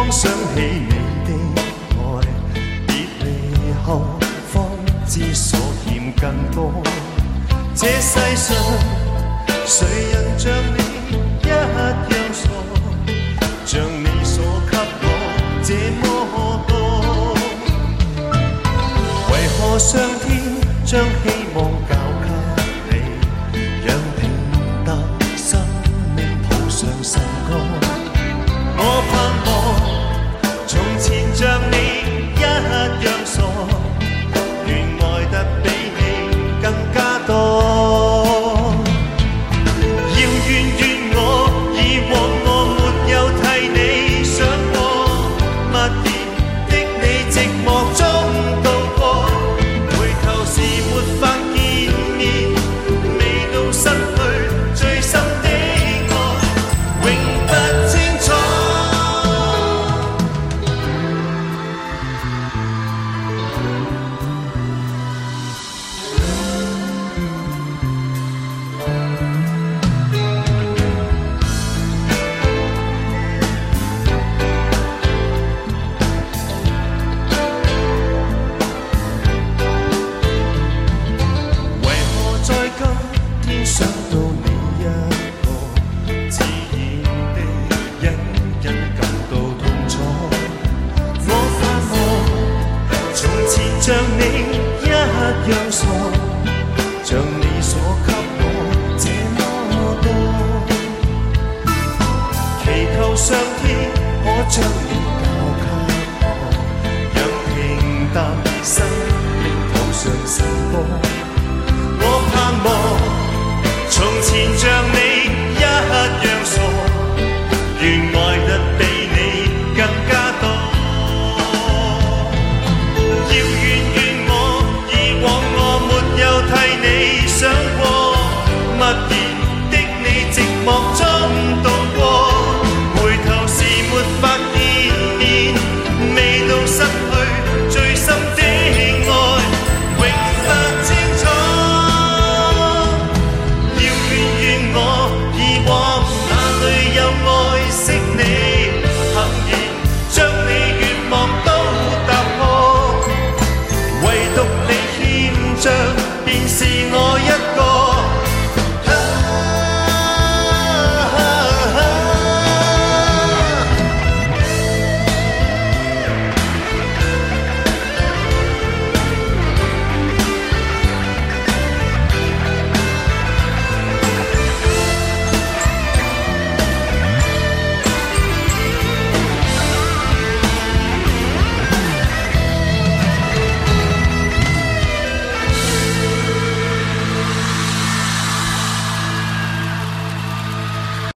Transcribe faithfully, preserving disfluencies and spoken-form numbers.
想起你的愛，別離後方知所欠更多。這世上誰人像你一樣傻，像你所給我這麼多？為何上天將希望交給你，讓平淡生命譜上神歌？我盼望從前像你一樣傻，願愛得比你更加多。要怨怨我，以往我沒有替你想過，默然的你寂寞中度過，回頭時沒法見面，未到失去最深的愛，永不清楚。想到你一個，自然地隱隱感到痛楚。我盼望從前像你一樣傻，像你所給我這麼多。祈求上天可將你交給我，讓平淡生命譜上神歌。我盼望從前像你一樣傻，願愛得比你更加多。要怨怨我，以往我沒有替你想過，默然的你寂寞中度過，回頭時沒法見面，未到失去最深的愛，永不清楚。我以往哪裏有愛惜你，幸然將你願望都踏破，唯獨你欠着，便是我一